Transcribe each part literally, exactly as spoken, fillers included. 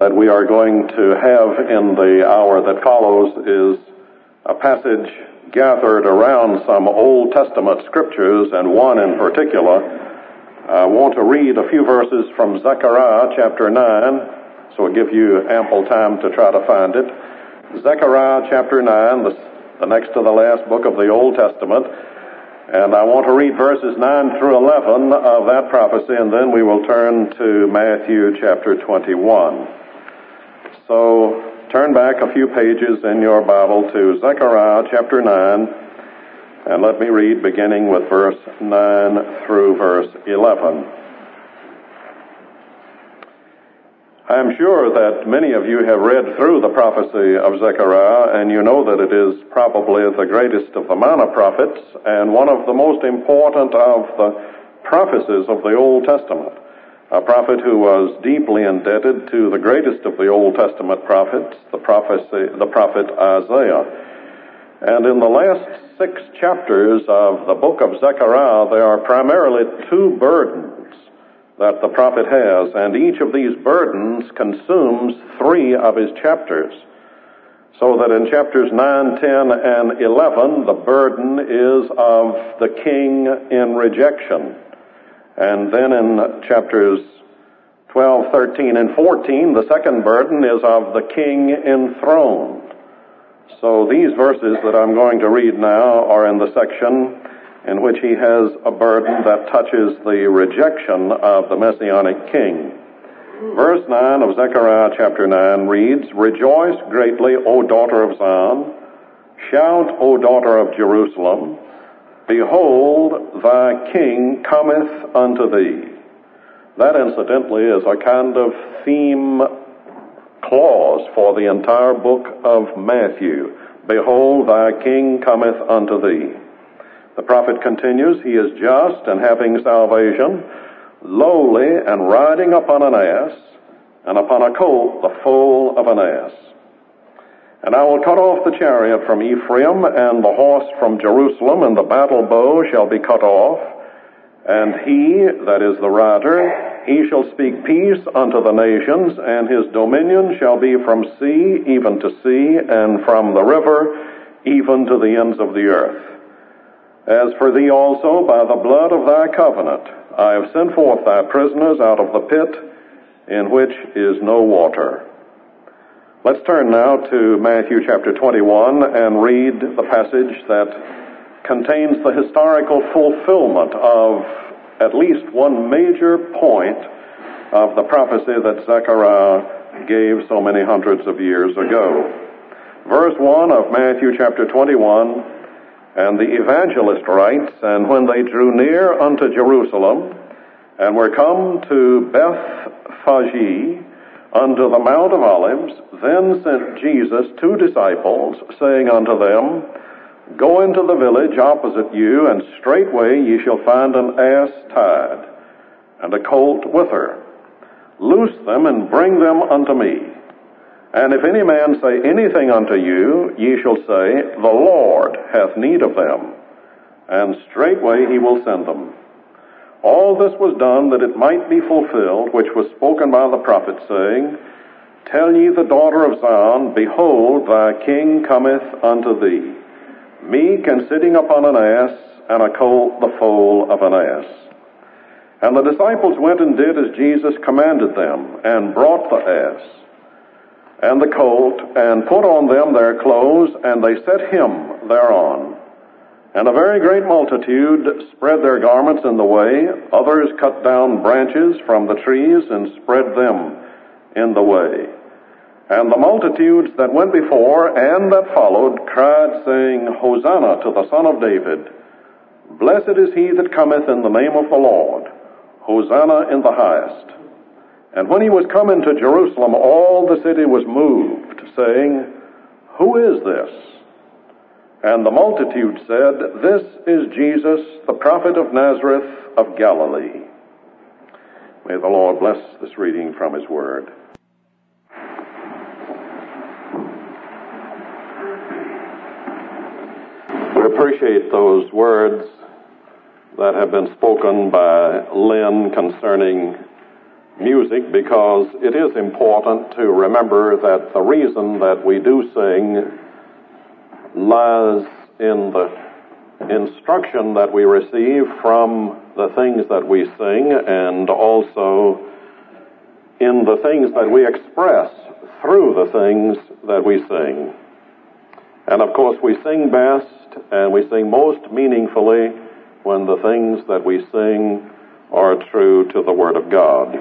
that we are going to have in the hour that follows is a passage gathered around some Old Testament scriptures, and one in particular. I want to read a few verses from Zechariah chapter nine, so it'll give you ample time to try to find it. Zechariah chapter nine, the, the next to the last book of the Old Testament, and I want to read verses nine through eleven of that prophecy, and then we will turn to Matthew chapter twenty-one. So turn back a few pages in your Bible to Zechariah chapter nine, and let me read beginning with verse nine through verse eleven. I am sure that many of you have read through the prophecy of Zechariah, and you know that it is probably the greatest of the minor prophets and one of the most important of the prophecies of the Old Testament. A prophet who was deeply indebted to the greatest of the Old Testament prophets, the prophecy, the prophet Isaiah. And in the last six chapters of the book of Zechariah, there are primarily two burdens that the prophet has, and each of these burdens consumes three of his chapters. So that in chapters nine, ten, and eleven, the burden is of the king in rejection. And then in chapters twelve, thirteen, and fourteen, the second burden is of the king enthroned. So these verses that I'm going to read now are in the section in which he has a burden that touches the rejection of the Messianic king. Verse nine of Zechariah chapter nine reads, "Rejoice greatly, O daughter of Zion. Shout, O daughter of Jerusalem. Behold, thy king cometh unto thee." That, incidentally, is a kind of theme clause for the entire book of Matthew. Behold, thy king cometh unto thee. The prophet continues, "He is just and having salvation, lowly and riding upon an ass, and upon a colt the foal of an ass. And I will cut off the chariot from Ephraim, and the horse from Jerusalem, and the battle bow shall be cut off. And he, that is the rider, he shall speak peace unto the nations, and his dominion shall be from sea even to sea, and from the river even to the ends of the earth. As for thee also, by the blood of thy covenant, I have sent forth thy prisoners out of the pit in which is no water." Let's turn now to Matthew chapter twenty-one and read the passage that contains the historical fulfillment of at least one major point of the prophecy that Zechariah gave so many hundreds of years ago. Verse one of Matthew chapter twenty-one, "And the evangelist writes, And when they drew near unto Jerusalem, and were come to Bethphage, unto the Mount of Olives, then sent Jesus two disciples, saying unto them, Go into the village opposite you, and straightway ye shall find an ass tied, and a colt with her. Loose them, and bring them unto me. And if any man say anything unto you, ye shall say, The Lord hath need of them, and straightway he will send them. All this was done that it might be fulfilled, which was spoken by the prophet, saying, Tell ye the daughter of Zion, Behold, thy king cometh unto thee, meek and sitting upon an ass, and a colt the foal of an ass. And the disciples went and did as Jesus commanded them, and brought the ass and the colt, and put on them their clothes, and they set him thereon. And a very great multitude spread their garments in the way. Others cut down branches from the trees, and spread them in the way. And the multitudes that went before and that followed cried, saying, Hosanna to the Son of David. Blessed is he that cometh in the name of the Lord. Hosanna in the highest. And when he was come into Jerusalem, all the city was moved, saying, Who is this? And the multitude said, This is Jesus, the prophet of Nazareth of Galilee. May the Lord bless this reading from his word. We appreciate those words that have been spoken by Lynn concerning music because it is important to remember that the reason that we do sing lies in the instruction that we receive from the things that we sing, and also in the things that we express through the things that we sing. And of course we sing best and we sing most meaningfully when the things that we sing are true to the Word of God.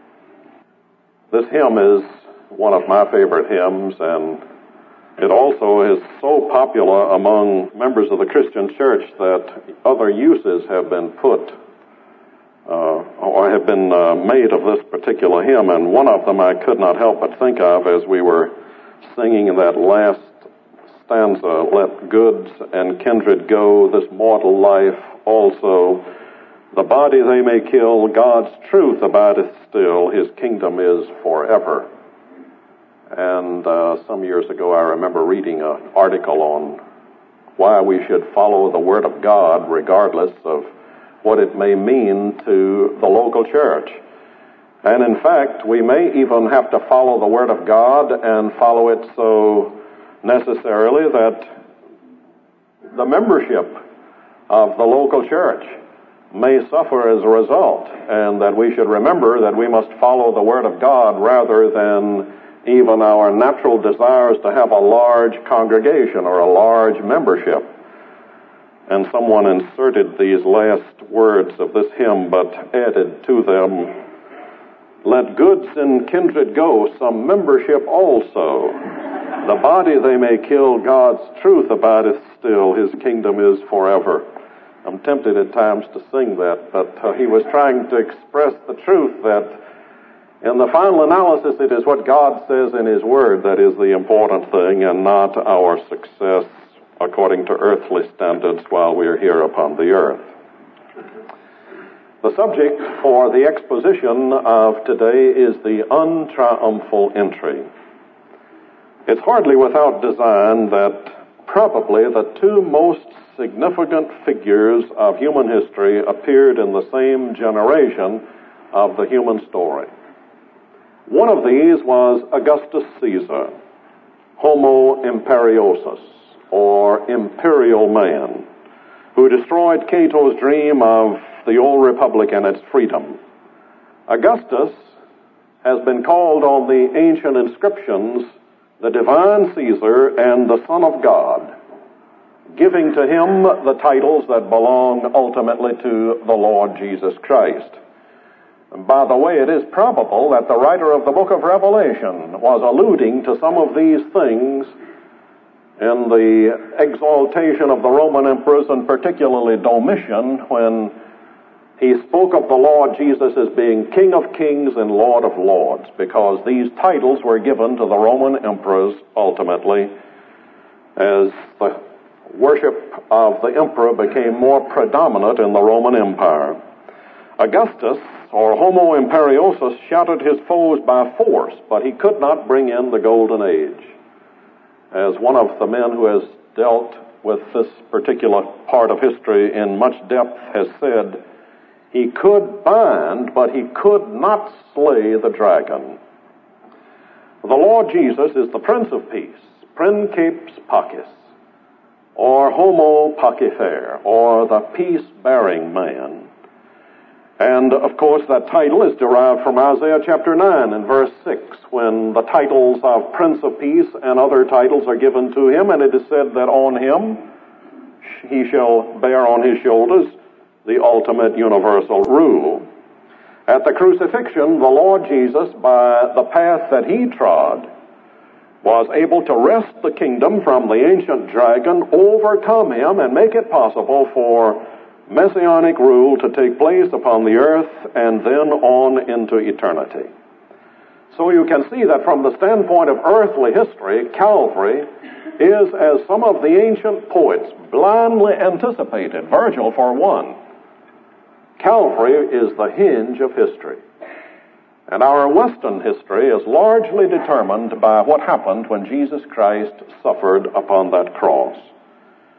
This hymn is one of my favorite hymns, and it also is so popular among members of the Christian church that other uses have been put uh, or have been uh, made of this particular hymn, and one of them I could not help but think of as we were singing that last stanza, let goods and kindred go, this mortal life also. The body they may kill, God's truth abideth still, his kingdom is forever. And uh, some years ago I remember reading an article on why we should follow the Word of God regardless of what it may mean to the local church. And in fact, we may even have to follow the Word of God and follow it so necessarily that the membership of the local church may suffer as a result, and that we should remember that we must follow the Word of God rather than even our natural desires to have a large congregation or a large membership. And someone inserted these last words of this hymn, but added to them, let goods and kindred go, some membership also. The body they may kill, God's truth abideth still, his kingdom is forever. I'm tempted at times to sing that, but uh, he was trying to express the truth that in the final analysis, it is what God says in his Word that is the important thing, and not our success according to earthly standards while we are here upon the earth. The subject for the exposition of today is the untriumphal entry. It's hardly without design that probably the two most significant figures of human history appeared in the same generation of the human story. One of these was Augustus Caesar, Homo imperiosus, or imperial man, who destroyed Cato's dream of the old republic and its freedom. Augustus has been called on the ancient inscriptions the divine Caesar and the Son of God, giving to him the titles that belong ultimately to the Lord Jesus Christ. And by the way, it is probable that the writer of the book of Revelation was alluding to some of these things in the exaltation of the Roman emperors, and particularly Domitian, when he spoke of the Lord Jesus as being King of Kings and Lord of Lords, because these titles were given to the Roman emperors ultimately as the worship of the emperor became more predominant in the Roman Empire. Augustus, or Homo imperiosus, shattered his foes by force, but he could not bring in the golden age. As one of the men who has dealt with this particular part of history in much depth has said, he could bind, but he could not slay the dragon. The Lord Jesus is the Prince of Peace, Princeps Pacis, or Homo Pacifer, or the peace-bearing man. And, of course, that title is derived from Isaiah chapter nine and verse six, when the titles of Prince of Peace and other titles are given to him, and it is said that on him he shall bear on his shoulders the ultimate universal rule. At the crucifixion, the Lord Jesus, by the path that he trod, was able to wrest the kingdom from the ancient dragon, overcome him, and make it possible for messianic rule to take place upon the earth and then on into eternity. So you can see that from the standpoint of earthly history, Calvary is, as some of the ancient poets blindly anticipated, Virgil for one, Calvary is the hinge of history. And our Western history is largely determined by what happened when Jesus Christ suffered upon that cross.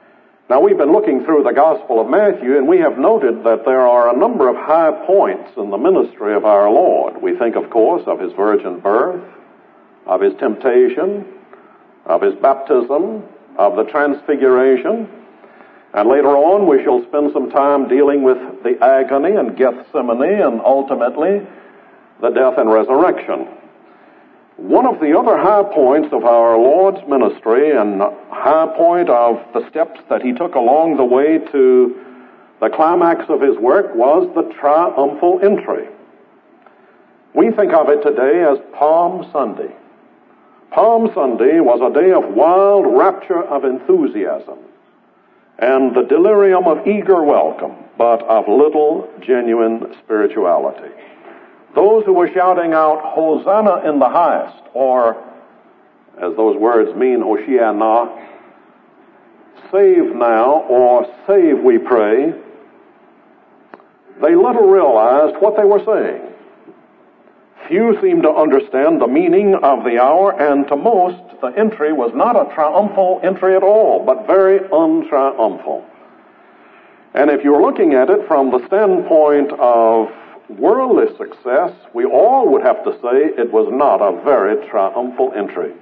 Now, we've been looking through the Gospel of Matthew, and we have noted that there are a number of high points in the ministry of our Lord. We think, of course, of his virgin birth, of his temptation, of his baptism, of the transfiguration, and later on we shall spend some time dealing with the agony and Gethsemane and ultimately the death and resurrection. One of the other high points of our Lord's ministry and high point of the steps that he took along the way to the climax of his work was the triumphal entry. We think of it today as Palm Sunday. Palm Sunday was a day of wild rapture of enthusiasm and the delirium of eager welcome, but of little genuine spirituality. Those who were shouting out, Hosanna in the highest, or, as those words mean, Hoshiana, save now, or save, we pray, they little realized what they were saying. Few seemed to understand the meaning of the hour, and to most, the entry was not a triumphal entry at all, but very untriumphal. And if you're looking at it from the standpoint of worldly success, we all would have to say it was not a very triumphal entry.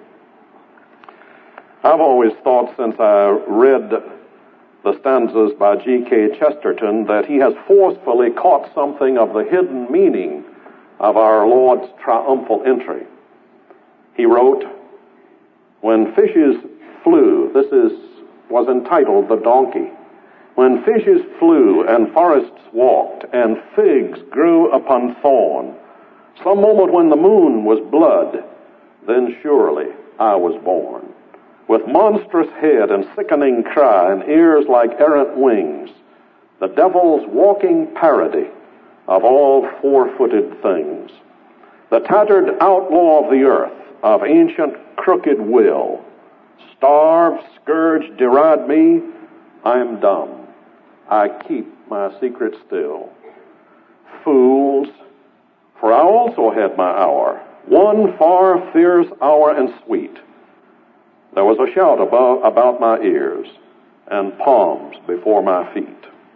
I've always thought, since I read the stanzas by G K Chesterton, that he has forcefully caught something of the hidden meaning of our Lord's triumphal entry. He wrote, when fishes flew, this is was entitled The Donkey, when fishes flew and forests walked and figs grew upon thorn, some moment when the moon was blood, then surely I was born. With monstrous head and sickening cry and ears like errant wings, the devil's walking parody of all four-footed things, the tattered outlaw of the earth, of ancient crooked will, starve, scourge, deride me, I'm dumb. I keep my secret still. Fools, for I also had my hour, one far fierce hour and sweet. There was a shout about, about my ears and palms before my feet.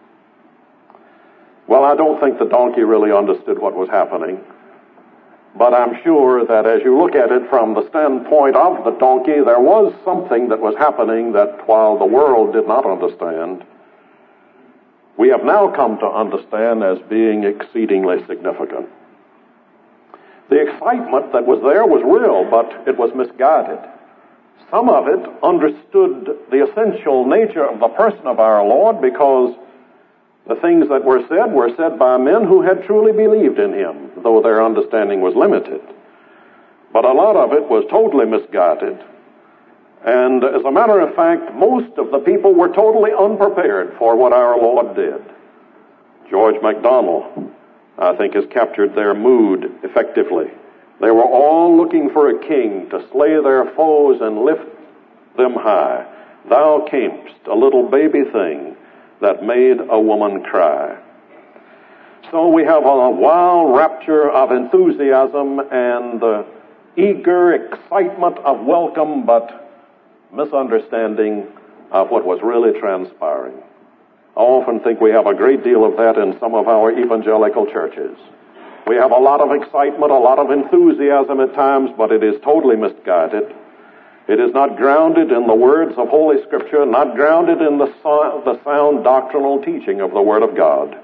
Well, I don't think the donkey really understood what was happening, but I'm sure that as you look at it from the standpoint of the donkey, there was something that was happening that while the world did not understand, we have now come to understand as being exceedingly significant. The excitement that was there was real, but it was misguided. Some of it understood the essential nature of the person of our Lord because the things that were said were said by men who had truly believed in him, though their understanding was limited. But a lot of it was totally misguided. And as a matter of fact, most of the people were totally unprepared for what our Lord did. George MacDonald, I think, has captured their mood effectively. They were all looking for a king to slay their foes and lift them high. Thou camest, a little baby thing, that made a woman cry. So we have a wild rapture of enthusiasm and the eager excitement of welcome, but misunderstanding of what was really transpiring. I often think we have a great deal of that in some of our evangelical churches. We have a lot of excitement, a lot of enthusiasm at times, but it is totally misguided. It is not grounded in the words of Holy Scripture, not grounded in the, so- the sound doctrinal teaching of the Word of God.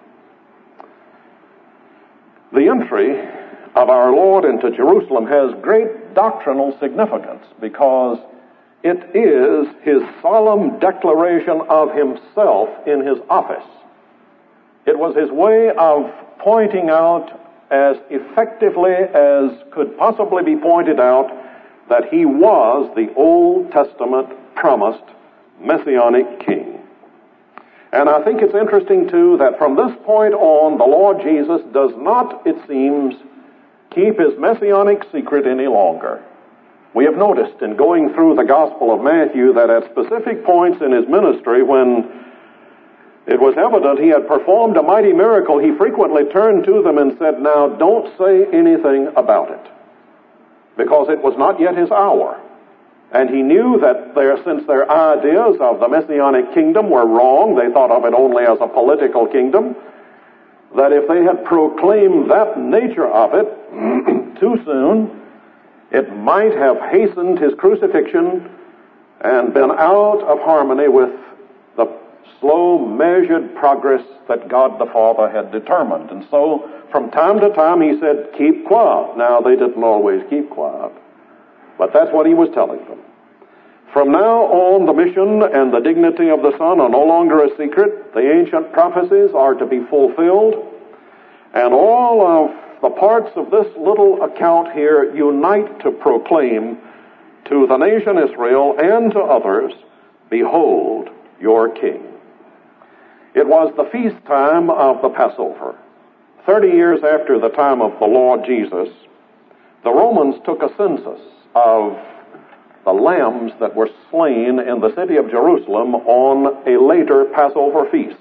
The entry of our Lord into Jerusalem has great doctrinal significance because it is his solemn declaration of himself in his office. It was his way of pointing out as effectively as could possibly be pointed out that he was the Old Testament promised Messianic king. And I think it's interesting, too, that from this point on, the Lord Jesus does not, it seems, keep his Messianic secret any longer. We have noticed in going through the Gospel of Matthew that at specific points in his ministry, when it was evident he had performed a mighty miracle, he frequently turned to them and said, now, don't say anything about it, because it was not yet his hour. And he knew that there, since their ideas of the Messianic kingdom were wrong, they thought of it only as a political kingdom, that if they had proclaimed that nature of it too soon, it might have hastened his crucifixion and been out of harmony with the slow, measured progress that God the Father had determined. And so, from time to time, he said, keep quiet. Now, they didn't always keep quiet, but that's what he was telling them. From now on, the mission and the dignity of the Son are no longer a secret. The ancient prophecies are to be fulfilled, and all of the parts of this little account here unite to proclaim to the nation Israel and to others, behold your King. It was the feast time of the Passover. Thirty years after the time of the Lord Jesus, the Romans took a census of the lambs that were slain in the city of Jerusalem on a later Passover feast.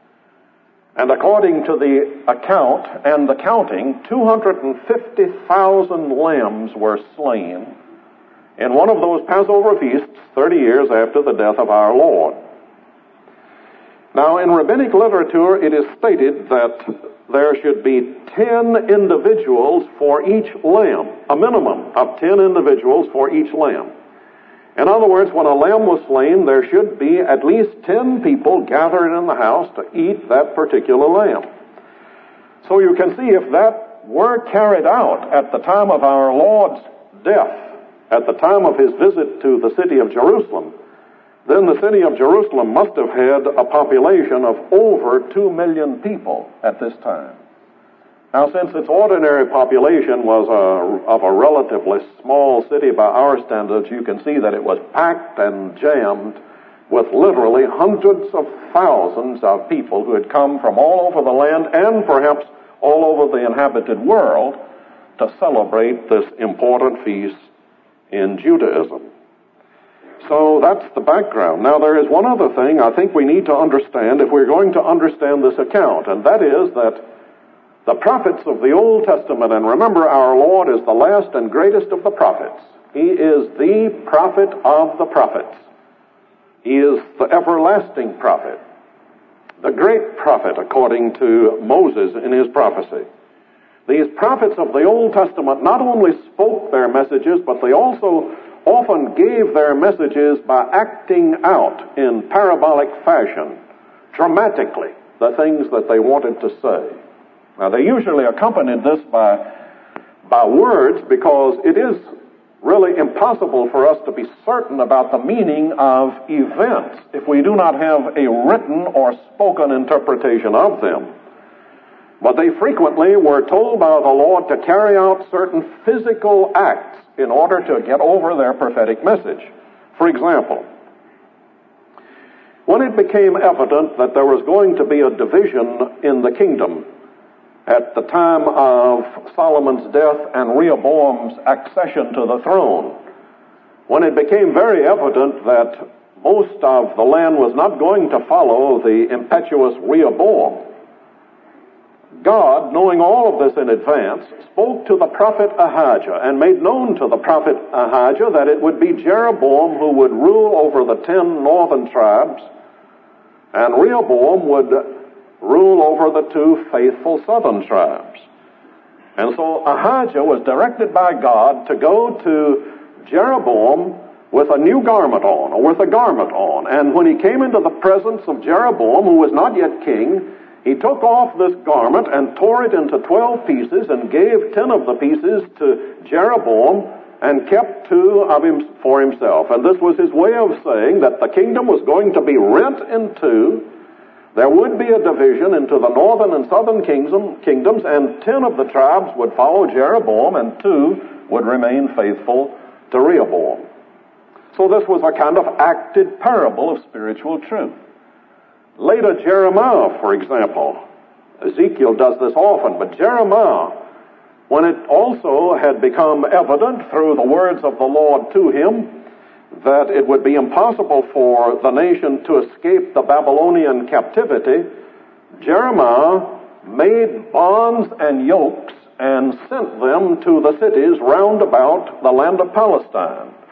And according to the account and the counting, two hundred fifty thousand lambs were slain in one of those Passover feasts thirty years after the death of our Lord. Now, in rabbinic literature, it is stated that there should be ten individuals for each lamb, a minimum of ten individuals for each lamb. In other words, when a lamb was slain, there should be at least ten people gathered in the house to eat that particular lamb. So you can see if that were carried out at the time of our Lord's death, at the time of his visit to the city of Jerusalem, then the city of Jerusalem must have had a population of over two million people at this time. Now, since its ordinary population was a, of a relatively small city by our standards, you can see that it was packed and jammed with literally hundreds of thousands of people who had come from all over the land and perhaps all over the inhabited world to celebrate this important feast in Judaism. So that's the background. Now, there is one other thing I think we need to understand if we're going to understand this account, and that is that the prophets of the Old Testament, and remember, our Lord is the last and greatest of the prophets. He is the prophet of the prophets. He is the everlasting prophet, the great prophet, according to Moses in his prophecy. These prophets of the Old Testament not only spoke their messages, but they also often gave their messages by acting out in parabolic fashion, dramatically, the things that they wanted to say. Now, they usually accompanied this by, by words, because it is really impossible for us to be certain about the meaning of events if we do not have a written or spoken interpretation of them. But they frequently were told by the Lord to carry out certain physical acts in order to get over their prophetic message. For example, when it became evident that there was going to be a division in the kingdom at the time of Solomon's death and Rehoboam's accession to the throne, when it became very evident that most of the land was not going to follow the impetuous Rehoboam, God, knowing all of this in advance, spoke to the prophet Ahijah and made known to the prophet Ahijah that it would be Jeroboam who would rule over the ten northern tribes, and Rehoboam would rule over the two faithful southern tribes. And so Ahijah was directed by God to go to Jeroboam with a new garment on, or with a garment on. And when he came into the presence of Jeroboam, who was not yet king, he took off this garment and tore it into twelve pieces and gave ten of the pieces to Jeroboam and kept two of him for himself. And this was his way of saying that the kingdom was going to be rent in two. There would be a division into the northern and southern kingdom, kingdoms, and ten of the tribes would follow Jeroboam, and two would remain faithful to Rehoboam. So this was a kind of acted parable of spiritual truth. Later, Jeremiah, for example, Ezekiel does this often, but Jeremiah, when it also had become evident through the words of the Lord to him that it would be impossible for the nation to escape the Babylonian captivity, Jeremiah made bonds and yokes and sent them to the cities round about the land of Palestine.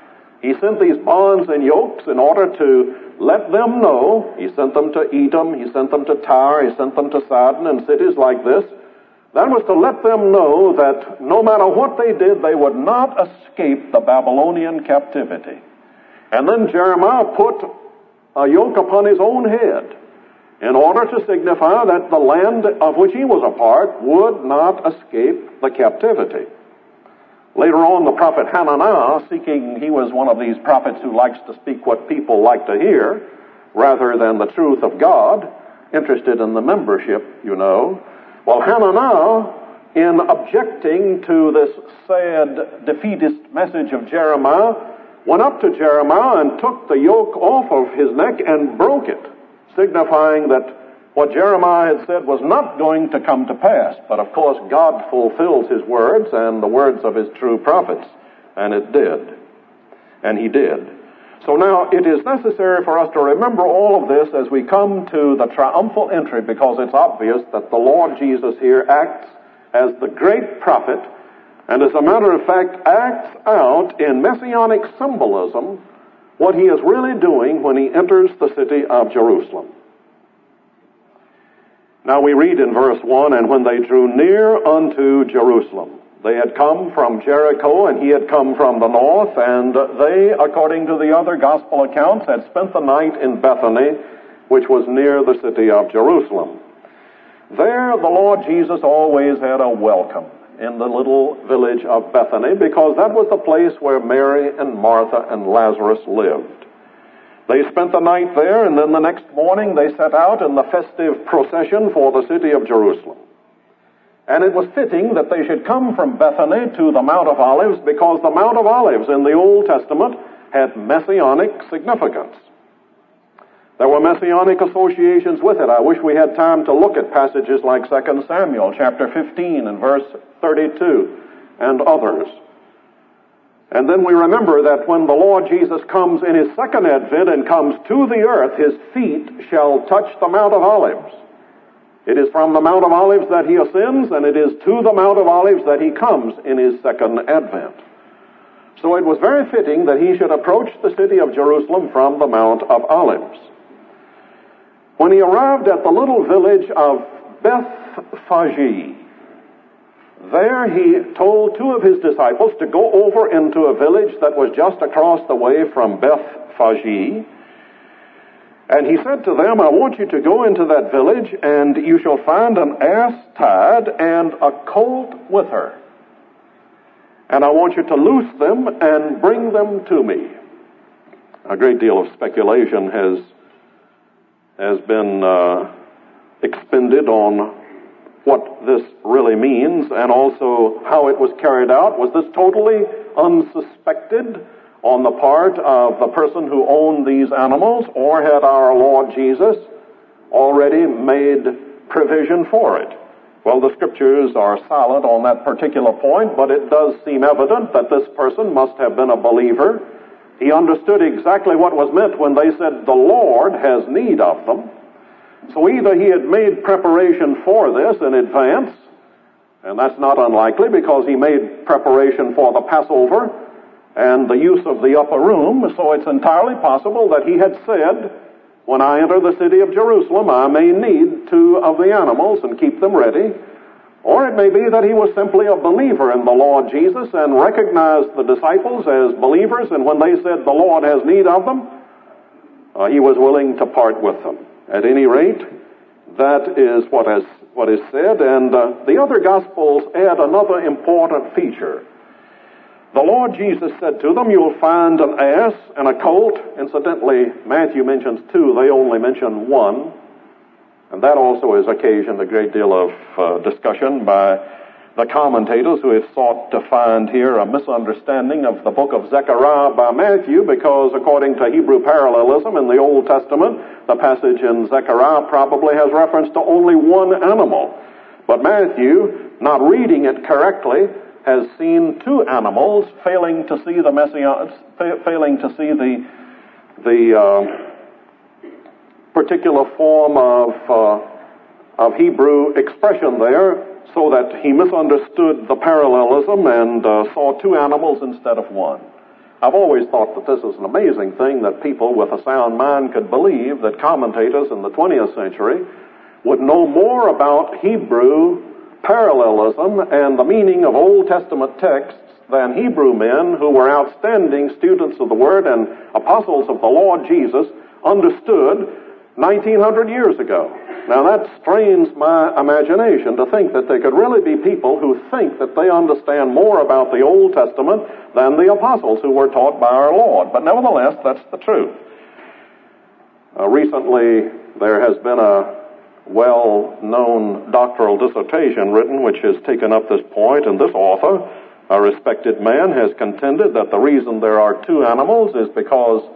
He sent these bonds and yokes in order to let them know. He sent them to Edom, he sent them to Tyre, he sent them to Sidon and cities like this. That was to let them know that no matter what they did, they would not escape the Babylonian captivity. And then Jeremiah put a yoke upon his own head in order to signify that the land of which he was a part would not escape the captivity. Later on, the prophet Hananiah, seeking, he was one of these prophets who likes to speak what people like to hear rather than the truth of God, interested in the membership, you know. Well, Hananiah, in objecting to this sad defeatist message of Jeremiah, went up to Jeremiah and took the yoke off of his neck and broke it, signifying that what Jeremiah had said was not going to come to pass. But of course, God fulfills his words and the words of his true prophets, and it did. And he did. So now it is necessary for us to remember all of this as we come to the triumphal entry, because it's obvious that the Lord Jesus here acts as the great prophet, and as a matter of fact acts out in messianic symbolism what he is really doing when he enters the city of Jerusalem. Now we read in verse one, and when they drew near unto Jerusalem, they had come from Jericho, and he had come from the north, and they, according to the other gospel accounts, had spent the night in Bethany, which was near the city of Jerusalem. There the Lord Jesus always had a welcome in the little village of Bethany, because that was the place where Mary and Martha and Lazarus lived. They spent the night there, and then the next morning they set out in the festive procession for the city of Jerusalem. And it was fitting that they should come from Bethany to the Mount of Olives, because the Mount of Olives in the Old Testament had messianic significance. There were messianic associations with it. I wish we had time to look at passages like Second Samuel chapter fifteen and verse thirty-two and others. And then we remember that when the Lord Jesus comes in his second advent and comes to the earth, his feet shall touch the Mount of Olives. It is from the Mount of Olives that he ascends, and it is to the Mount of Olives that he comes in his second advent. So it was very fitting that he should approach the city of Jerusalem from the Mount of Olives. When he arrived at the little village of Bethphage, there he told two of his disciples to go over into a village that was just across the way from Bethphage. And he said to them, I want you to go into that village, and you shall find an ass tied and a colt with her. And I want you to loose them and bring them to me. A great deal of speculation has, has been uh, expended on what this really means, and also how it was carried out. Was this totally unsuspected on the part of the person who owned these animals, or had our Lord Jesus already made provision for it? Well, the scriptures are silent on that particular point, but it does seem evident that this person must have been a believer. He understood exactly what was meant when they said, the Lord has need of them. So either he had made preparation for this in advance, and that's not unlikely because he made preparation for the Passover and the use of the upper room, so it's entirely possible that he had said, when I enter the city of Jerusalem, I may need two of the animals and keep them ready. Or it may be that he was simply a believer in the Lord Jesus and recognized the disciples as believers, and when they said the Lord has need of them, uh, he was willing to part with them. At any rate, that is what is, what is said, and uh, the other Gospels add another important feature. The Lord Jesus said to them, you'll find an ass and a colt. Incidentally, Matthew mentions two, they only mention one, and that also has occasioned a great deal of uh, discussion by the commentators who have sought to find here a misunderstanding of the book of Zechariah by Matthew, because according to Hebrew parallelism in the Old Testament, the passage in Zechariah probably has reference to only one animal. But Matthew, not reading it correctly, has seen two animals, failing to see the Messiah, failing to see the the uh, particular form of uh, of Hebrew expression there, so that he misunderstood the parallelism and uh, saw two animals instead of one. I've always thought that this is an amazing thing that people with a sound mind could believe, that commentators in the twentieth century would know more about Hebrew parallelism and the meaning of Old Testament texts than Hebrew men who were outstanding students of the Word and apostles of the Lord Jesus understood nineteen hundred years ago. Now that strains my imagination to think that there could really be people who think that they understand more about the Old Testament than the apostles who were taught by our Lord. But nevertheless, that's the truth. Uh, recently, there has been a well-known doctoral dissertation written which has taken up this point, and this author, a respected man, has contended that the reason there are two animals is because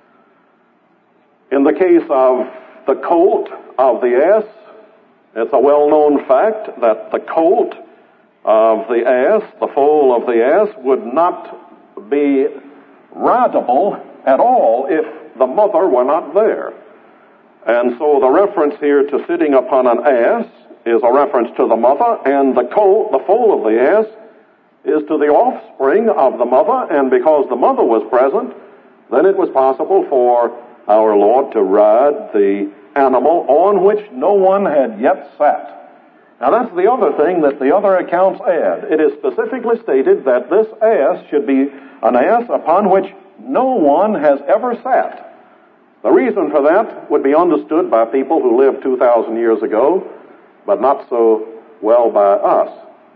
in the case of the colt of the ass, it's a well-known fact that the colt of the ass, the foal of the ass, would not be rideable at all if the mother were not there. And so the reference here to sitting upon an ass is a reference to the mother, and the colt, the foal of the ass, is to the offspring of the mother, and because the mother was present, then it was possible for our Lord to ride the animal on which no one had yet sat. Now that's the other thing that the other accounts add. It is specifically stated that this ass should be an ass upon which no one has ever sat. The reason for that would be understood by people who lived two thousand years ago, but not so well by us.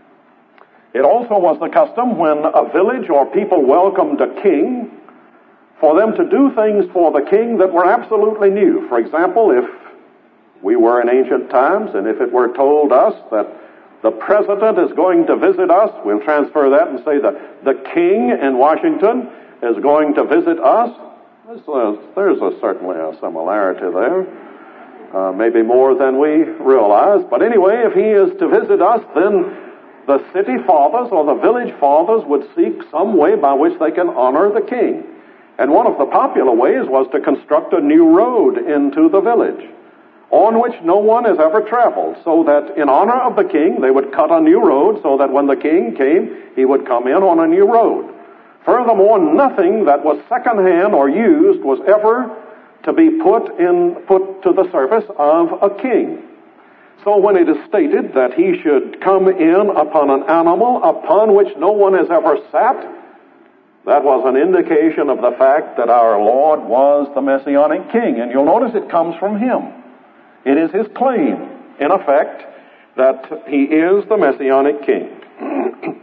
It also was the custom when a village or people welcomed a king for them to do things for the king that were absolutely new. For example, if we were in ancient times and if it were told us that the president is going to visit us, we'll transfer that and say that the king in Washington is going to visit us. There's a, certainly a similarity there, uh, maybe more than we realize. But anyway, if he is to visit us, then the city fathers or the village fathers would seek some way by which they can honor the king. And one of the popular ways was to construct a new road into the village on which no one has ever traveled, so that in honor of the king, they would cut a new road so that when the king came, he would come in on a new road. Furthermore, nothing that was secondhand or used was ever to be put in, put to the service of a king. So when it is stated that he should come in upon an animal upon which no one has ever sat, that was an indication of the fact that our Lord was the Messianic King. And you'll notice it comes from him. It is his claim, in effect, that he is the Messianic King.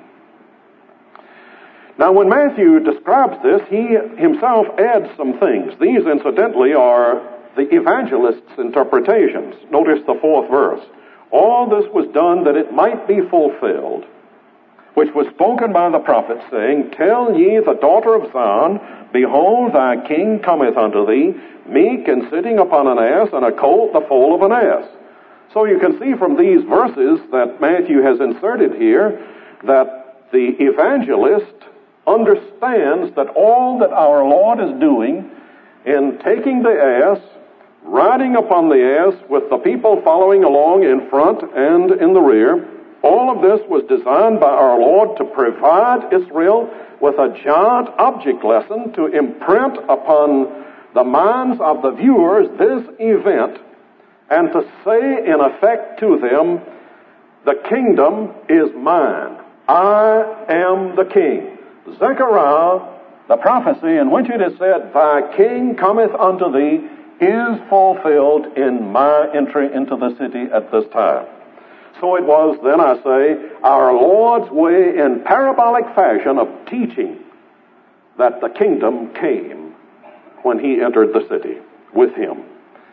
Now, when Matthew describes this, he himself adds some things. These, incidentally, are the evangelist's interpretations. Notice the fourth verse. All this was done that it might be fulfilled, which was spoken by the prophet, saying, Tell ye the daughter of Zion, Behold, thy king cometh unto thee, meek and sitting upon an ass, and a colt, the foal of an ass. So you can see from these verses that Matthew has inserted here that the evangelist understands that all that our Lord is doing in taking the ass, riding upon the ass with the people following along in front and in the rear, all of this was designed by our Lord to provide Israel with a giant object lesson to imprint upon the minds of the viewers this event and to say in effect to them, the kingdom is mine. I am the king. Zechariah, the prophecy in which it is said, Thy king cometh unto thee, is fulfilled in my entry into the city at this time. So it was, then I say, our Lord's way in parabolic fashion of teaching that the kingdom came when he entered the city with him.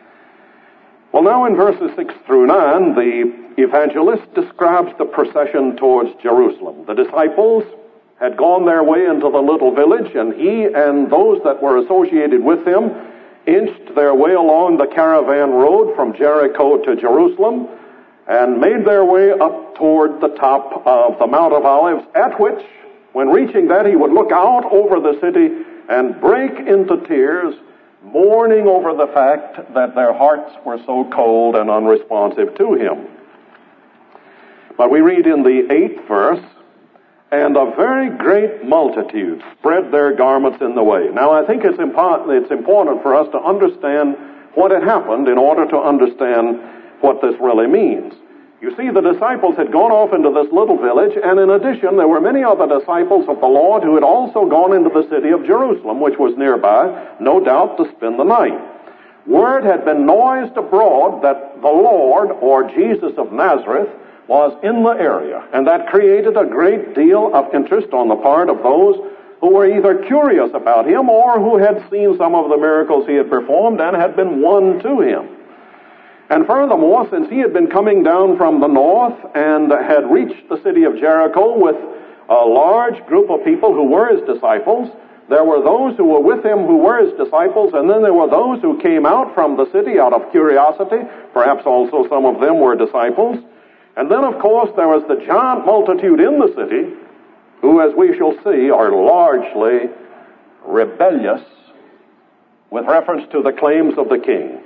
Well, now in verses six through nine, the evangelist describes the procession towards Jerusalem. The disciples had gone their way into the little village, and he and those that were associated with him inched their way along the caravan road from Jericho to Jerusalem and made their way up toward the top of the Mount of Olives, at which, when reaching that, he would look out over the city and break into tears, mourning over the fact that their hearts were so cold and unresponsive to him. But we read in the eighth verse, and a very great multitude spread their garments in the way. Now, I think it's important, it's important for us to understand what had happened in order to understand what this really means. You see, the disciples had gone off into this little village, and in addition, there were many other disciples of the Lord who had also gone into the city of Jerusalem, which was nearby, no doubt to spend the night. Word had been noised abroad that the Lord, or Jesus of Nazareth, was in the area, and that created a great deal of interest on the part of those who were either curious about him or who had seen some of the miracles he had performed and had been won to him. And furthermore, since he had been coming down from the north and had reached the city of Jericho with a large group of people who were his disciples, there were those who were with him who were his disciples, and then there were those who came out from the city out of curiosity. Perhaps also some of them were disciples. And then, of course, there was the giant multitude in the city who, as we shall see, are largely rebellious with reference to the claims of the king.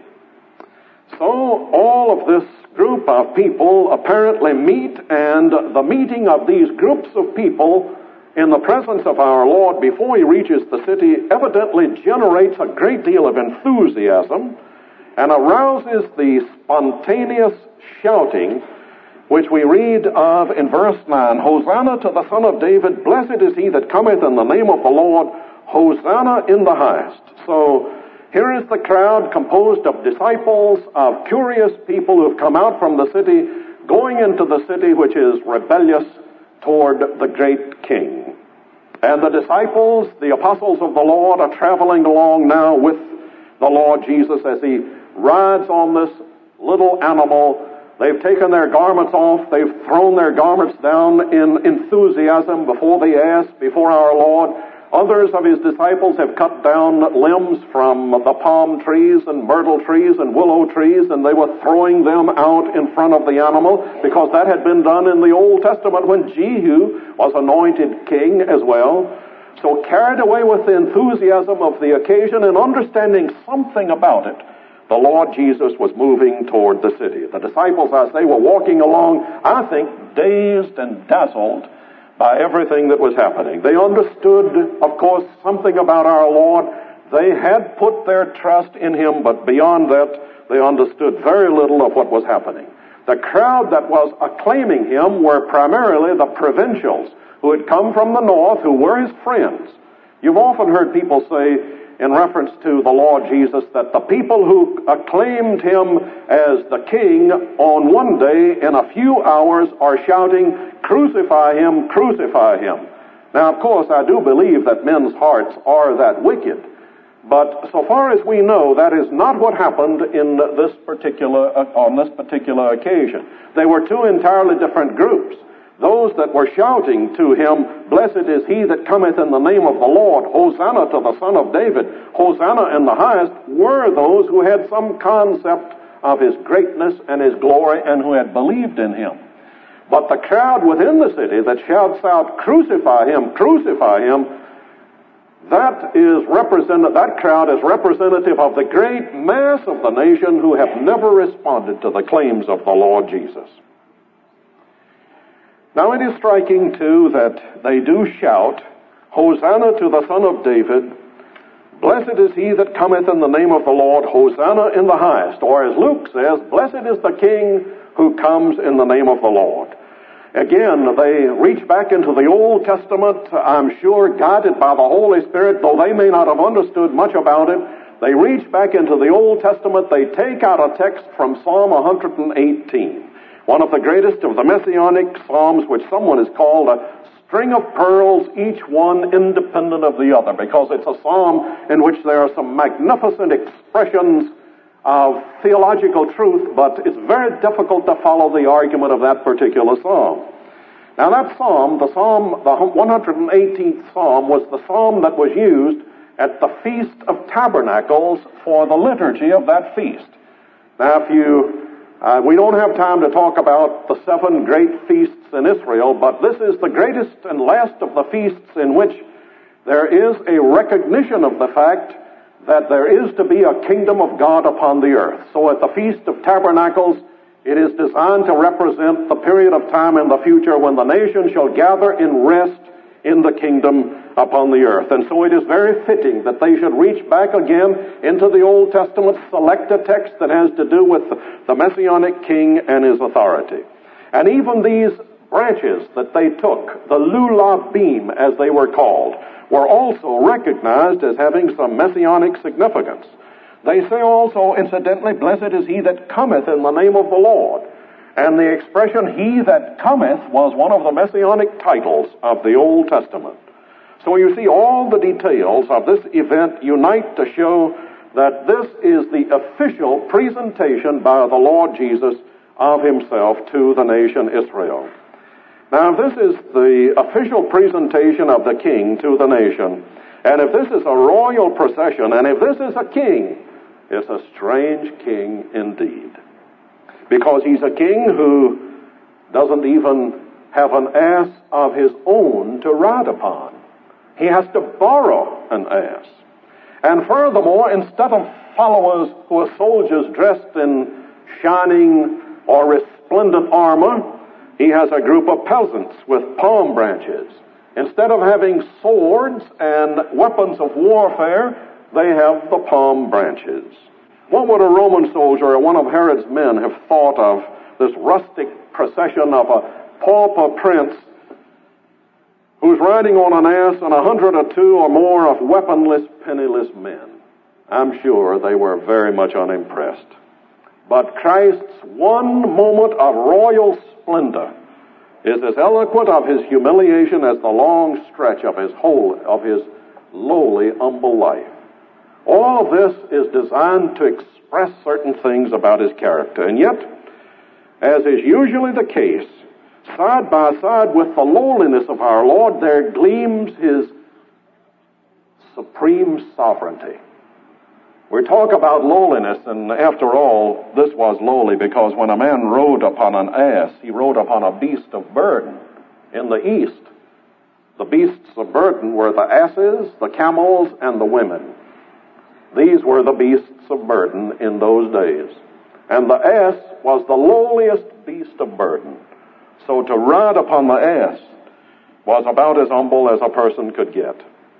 So all of this group of people apparently meet, and the meeting of these groups of people in the presence of our Lord before he reaches the city evidently generates a great deal of enthusiasm and arouses the spontaneous shouting which we read of in verse nine. Hosanna to the Son of David, blessed is he that cometh in the name of the Lord, Hosanna in the highest. So here is the crowd composed of disciples, of curious people who have come out from the city, going into the city which is rebellious toward the great king. And the disciples, the apostles of the Lord, are traveling along now with the Lord Jesus as he rides on this little animal. They've taken their garments off. They've thrown their garments down in enthusiasm before the ass, before our Lord. Others of his disciples have cut down limbs from the palm trees and myrtle trees and willow trees, and they were throwing them out in front of the animal, because that had been done in the Old Testament when Jehu was anointed king as well. So carried away with the enthusiasm of the occasion and understanding something about it, the Lord Jesus was moving toward the city. The disciples, as they were walking along, I think, dazed and dazzled by everything that was happening. They understood, of course, something about our Lord. They had put their trust in him, but beyond that, they understood very little of what was happening. The crowd that was acclaiming him were primarily the provincials who had come from the north, who were his friends. You've often heard people say, in reference to the Lord Jesus, that the people who acclaimed him as the king on one day in a few hours are shouting, "Crucify him, crucify him." Now, of course, I do believe that men's hearts are that wicked. But so far as we know, that is not what happened in this particular, on this particular occasion. They were two entirely different groups. Those that were shouting to him, "Blessed is he that cometh in the name of the Lord, Hosanna to the Son of David, Hosanna in the highest," were those who had some concept of his greatness and his glory and who had believed in him. But the crowd within the city that shouts out, "Crucify him, crucify him," that is represent- that crowd is representative of the great mass of the nation who have never responded to the claims of the Lord Jesus. Now it is striking, too, that they do shout, "Hosanna to the Son of David, blessed is he that cometh in the name of the Lord, Hosanna in the highest." Or as Luke says, "Blessed is the King who comes in the name of the Lord." Again, they reach back into the Old Testament, I'm sure guided by the Holy Spirit, though they may not have understood much about it. They reach back into the Old Testament, they take out a text from Psalm one hundred eighteen. One of the greatest of the Messianic Psalms, which someone has called a string of pearls, each one independent of the other, because it's a psalm in which there are some magnificent expressions of theological truth, but it's very difficult to follow the argument of that particular psalm. Now that psalm, the psalm, the one hundred eighteenth psalm, was the psalm that was used at the Feast of Tabernacles for the liturgy of that feast. Now if you Uh, we don't have time to talk about the seven great feasts in Israel, but this is the greatest and last of the feasts in which there is a recognition of the fact that there is to be a kingdom of God upon the earth. So at the Feast of Tabernacles, it is designed to represent the period of time in the future when the nation shall gather in rest in the kingdom upon the earth. And so it is very fitting that they should reach back again into the Old Testament, select a text that has to do with the Messianic king and his authority. And even these branches that they took, the lulabim as they were called, were also recognized as having some messianic significance. They say also, incidentally, blessed is he that cometh in the name of the Lord. And the expression, he that cometh, was one of the messianic titles of the Old Testament. So you see, all the details of this event unite to show that this is the official presentation by the Lord Jesus of himself to the nation Israel. Now, if this is the official presentation of the king to the nation, and if this is a royal procession, and if this is a king, it's a strange king indeed. Because he's a king who doesn't even have an ass of his own to ride upon. He has to borrow an ass. And furthermore, instead of followers who are soldiers dressed in shining or resplendent armor, he has a group of peasants with palm branches. Instead of having swords and weapons of warfare, they have the palm branches. What would a Roman soldier or one of Herod's men have thought of this rustic procession of a pauper prince who's riding on an ass and a hundred or two or more of weaponless, penniless men? I'm sure they were very much unimpressed. But Christ's one moment of royal splendor is as eloquent of his humiliation as the long stretch of his whole, of his lowly, humble life. All of this is designed to express certain things about his character. And yet, as is usually the case, side by side with the lowliness of our Lord, there gleams his supreme sovereignty. We talk about lowliness, and after all, this was lowly because when a man rode upon an ass, he rode upon a beast of burden. In the East, the beasts of burden were the asses, the camels, and the women. These were the beasts of burden in those days. And the ass was the lowliest beast of burden. So to ride upon the ass was about as humble as a person could get.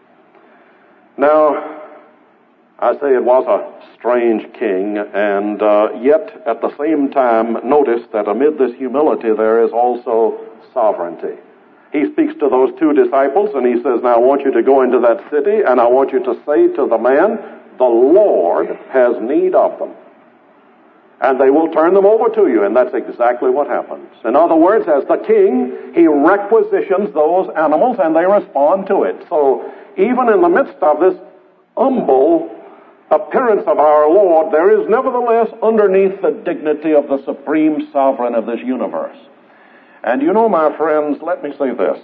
Now, I say it was a strange king, and uh, yet at the same time, notice that amid this humility there is also sovereignty. He speaks to those two disciples, and he says, now I want you to go into that city, and I want you to say to the man, the Lord has need of them. And they will turn them over to you, and that's exactly what happens. In other words, as the king, he requisitions those animals, and they respond to it. So even in the midst of this humble appearance of our Lord, there is nevertheless underneath the dignity of the supreme sovereign of this universe. And you know, my friends, let me say this.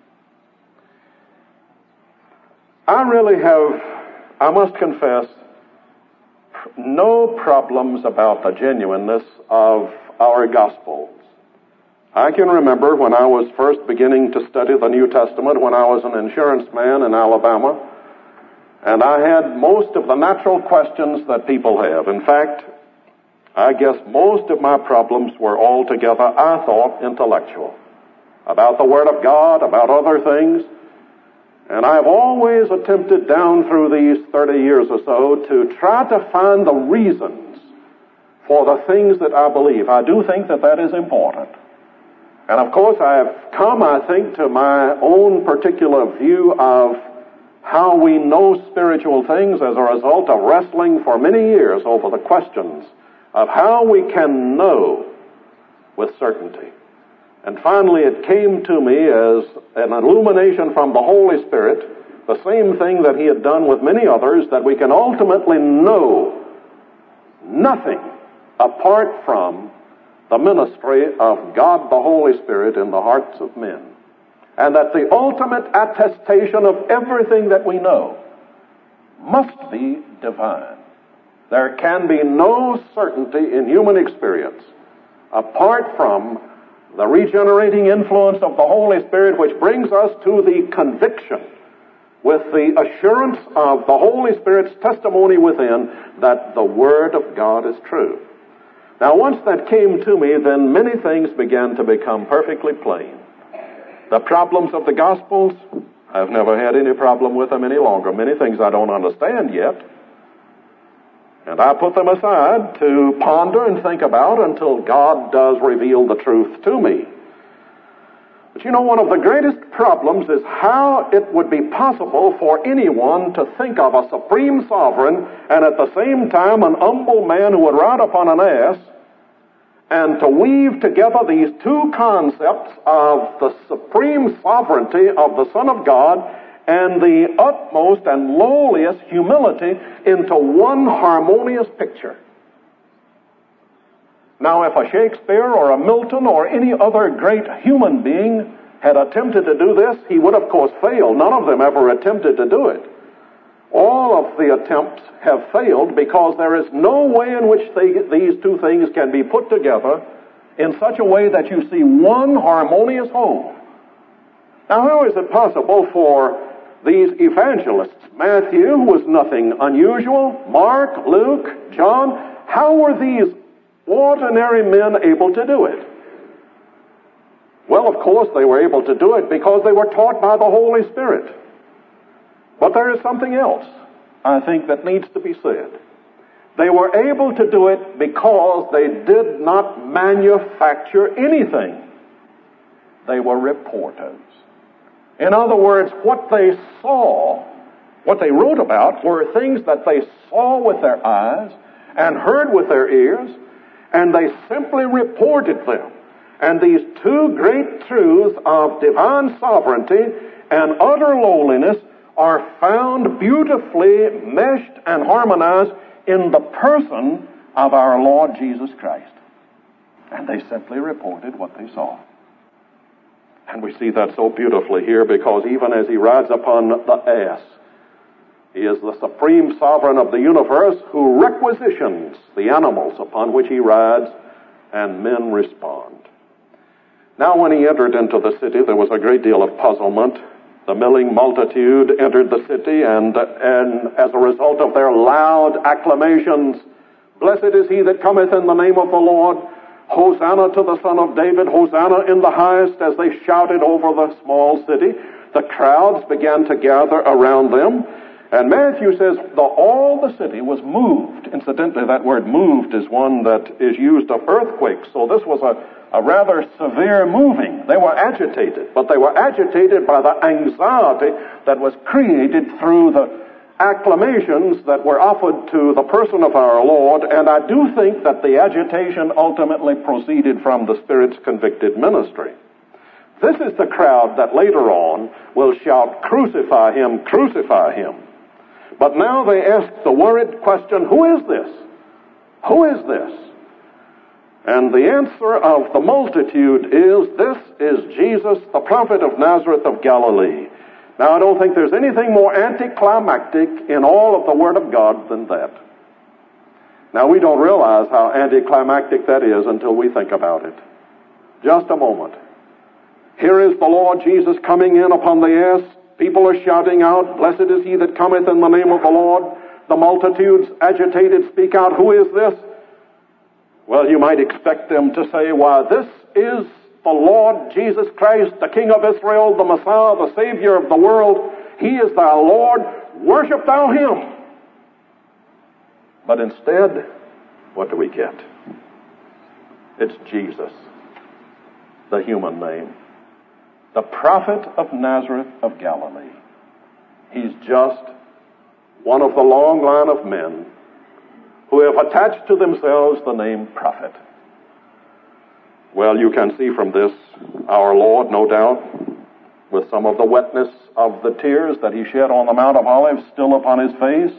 I really have, I must confess, no problems about the genuineness of our Gospels. I can remember when I was first beginning to study the New Testament, when I was an insurance man in Alabama, and I had most of the natural questions that people have. In fact, I guess most of my problems were altogether, I thought, intellectual. About the Word of God, about other things. And I've always attempted down through these thirty years or so to try to find the reasons for the things that I believe. I do think that that is important. And of course I have come, I think, to my own particular view of how we know spiritual things as a result of wrestling for many years over the questions of how we can know with certainty. And finally it came to me as an illumination from the Holy Spirit, the same thing that he had done with many others, that we can ultimately know nothing apart from the ministry of God the Holy Spirit in the hearts of men. And that the ultimate attestation of everything that we know must be divine. There can be no certainty in human experience apart from the regenerating influence of the Holy Spirit, which brings us to the conviction with the assurance of the Holy Spirit's testimony within that the Word of God is true. Now, once that came to me, then many things began to become perfectly plain. The problems of the Gospels I've never had any problem with them any longer. Many things I don't understand yet. And I put them aside to ponder and think about until God does reveal the truth to me. But you know, one of the greatest problems is how it would be possible for anyone to think of a supreme sovereign and at the same time an humble man who would ride upon an ass, and to weave together these two concepts of the supreme sovereignty of the Son of God and the utmost and lowliest humility into one harmonious picture. Now, if a Shakespeare or a Milton or any other great human being had attempted to do this, he would of course fail. None of them ever attempted to do it. All of the attempts have failed because there is no way in which they, these two things can be put together in such a way that you see one harmonious whole. Now, how is it possible for these evangelists, Matthew was nothing unusual, Mark, Luke, John, how were these ordinary men able to do it? Well, of course they were able to do it because they were taught by the Holy Spirit. But there is something else, I think, that needs to be said. They were able to do it because they did not manufacture anything. They were reporters. In other words, what they saw, what they wrote about, were things that they saw with their eyes and heard with their ears, and they simply reported them. And these two great truths of divine sovereignty and utter lowliness are found beautifully meshed and harmonized in the person of our Lord Jesus Christ. And they simply reported what they saw. And we see that so beautifully here because even as he rides upon the ass, he is the supreme sovereign of the universe who requisitions the animals upon which he rides, and men respond. Now when he entered into the city, there was a great deal of puzzlement. The milling multitude entered the city, and, and as a result of their loud acclamations, "Blessed is he that cometh in the name of the Lord, Hosanna to the Son of David, Hosanna in the highest," as they shouted over the small city, the crowds began to gather around them. And Matthew says, the, all the city was moved. Incidentally, that word moved is one that is used of earthquakes. So this was a, a rather severe moving. They were agitated, but they were agitated by the anxiety that was created through the acclamations that were offered to the person of our Lord. And I do think that the agitation ultimately proceeded from the Spirit's convicted ministry. This is the crowd that later on will shout, "Crucify him, crucify him." But now they ask the worried question, who is this? Who is this? And the answer of the multitude is, this is Jesus, the prophet of Nazareth of Galilee. Now, I don't think there's anything more anticlimactic in all of the Word of God than that. Now, we don't realize how anticlimactic that is until we think about it. Just a moment. Here is the Lord Jesus coming in upon the ass. People are shouting out, "Blessed is he that cometh in the name of the Lord." The multitudes, agitated, speak out, "Who is this?" Well, you might expect them to say, "Why, this is the Lord Jesus Christ, the King of Israel, the Messiah, the Savior of the world. He is thy Lord. Worship thou him." But instead, what do we get? It's Jesus, the human name. The prophet of Nazareth of Galilee. He's just one of the long line of men who have attached to themselves the name prophet. Well, you can see from this, our Lord, no doubt, with some of the wetness of the tears that he shed on the Mount of Olives still upon his face,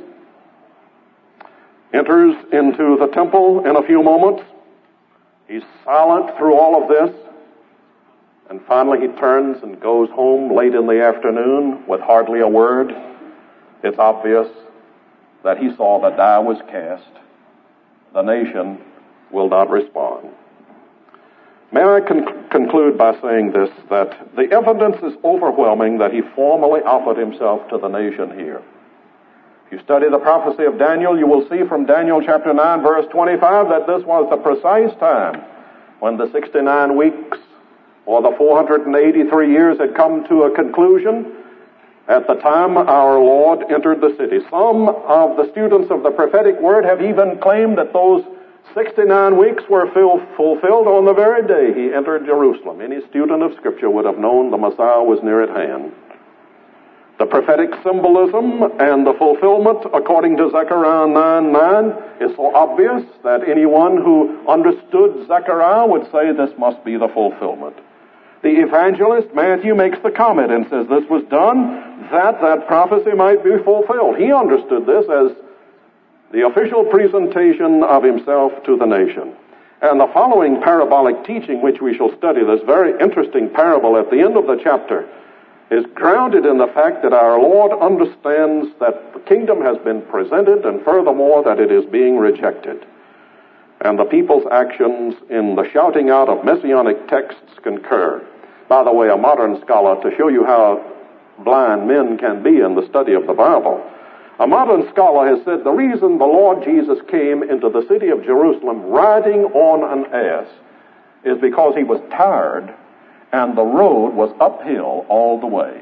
enters into the temple in a few moments. He's silent through all of this. And finally he turns and goes home late in the afternoon with hardly a word. It's obvious that he saw the die was cast. The nation will not respond. May I con- conclude by saying this, that the evidence is overwhelming that he formally offered himself to the nation here. If you study the prophecy of Daniel, you will see from Daniel chapter nine, verse twenty-five, that this was the precise time when the sixty-nine weeks or the four hundred eighty-three years had come to a conclusion, at the time our Lord entered the city. Some of the students of the prophetic word have even claimed that those sixty-nine weeks were fulfilled on the very day he entered Jerusalem. Any student of Scripture would have known the Messiah was near at hand. The prophetic symbolism and the fulfillment, according to Zechariah nine nine, is so obvious that anyone who understood Zechariah would say this must be the fulfillment. The evangelist Matthew makes the comment and says this was done that that prophecy might be fulfilled. He understood this as the official presentation of himself to the nation. And the following parabolic teaching, which we shall study, this very interesting parable at the end of the chapter, is grounded in the fact that our Lord understands that the kingdom has been presented and furthermore that it is being rejected. And the people's actions in the shouting out of messianic texts concur. By the way, a modern scholar, to show you how blind men can be in the study of the Bible, a modern scholar has said the reason the Lord Jesus came into the city of Jerusalem riding on an ass is because he was tired and the road was uphill all the way.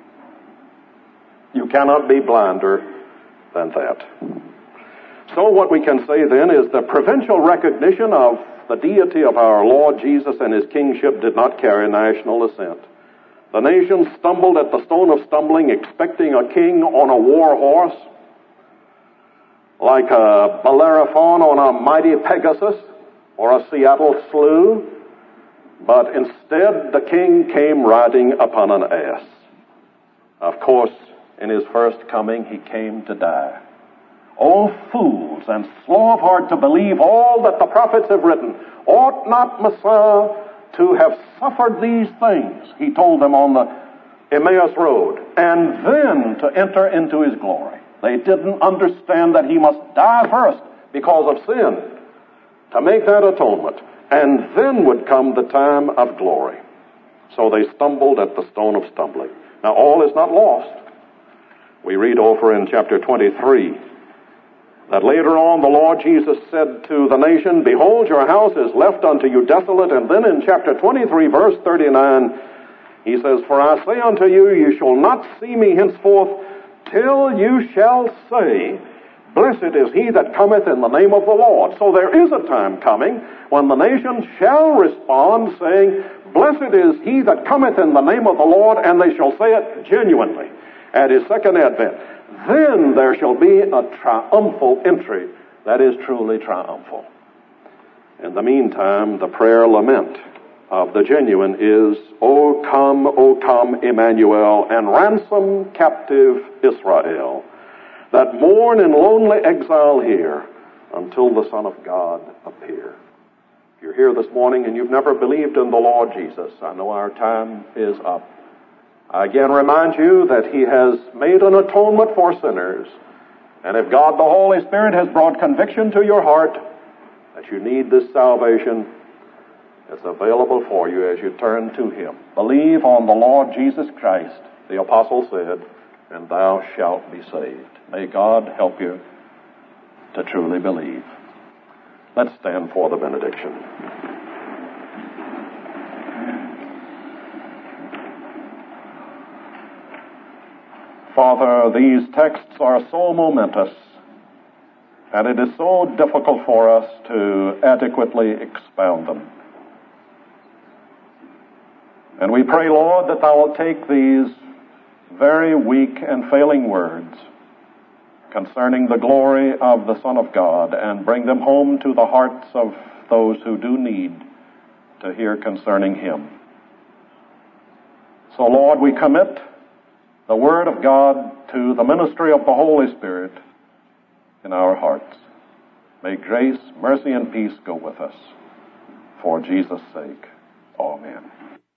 You cannot be blinder than that. So what we can say then is the provincial recognition of the deity of our Lord Jesus and his kingship did not carry national assent. The nation stumbled at the stone of stumbling, expecting a king on a war horse, like a Bellerophon on a mighty Pegasus or a Seattle slew. But instead, the king came riding upon an ass. Of course, in his first coming, he came to die. O fools, and slow of heart to believe all that the prophets have written, ought not Messiah to have suffered these things, he told them on the Emmaus road, and then to enter into his glory. They didn't understand that he must die first because of sin to make that atonement. And then would come the time of glory. So they stumbled at the stone of stumbling. Now all is not lost. We read over in chapter twenty-three that later on the Lord Jesus said to the nation, behold, your house is left unto you desolate. And then in chapter twenty-three, verse thirty-nine, he says, for I say unto you, you shall not see me henceforth till you shall say, blessed is he that cometh in the name of the Lord. So there is a time coming when the nation shall respond saying, blessed is he that cometh in the name of the Lord, and they shall say it genuinely at his second advent. Then there shall be a triumphal entry that is truly triumphal. In the meantime, the prayer lament of the genuine is, O come, O come, Emmanuel, and ransom captive Israel, that mourn in lonely exile here until the Son of God appear. If you're here this morning and you've never believed in the Lord Jesus, I know our time is up. I again remind you that he has made an atonement for sinners. And if God the Holy Spirit has brought conviction to your heart that you need this salvation, it's available for you as you turn to him. Believe on the Lord Jesus Christ, the apostle said, and thou shalt be saved. May God help you to truly believe. Let's stand for the benediction. Father, these texts are so momentous, and it is so difficult for us to adequately expound them. And we pray, Lord, that thou wilt take these very weak and failing words concerning the glory of the Son of God and bring them home to the hearts of those who do need to hear concerning him. So, Lord, we commit the Word of God to the ministry of the Holy Spirit in our hearts. May grace, mercy, and peace go with us. For Jesus' sake, amen.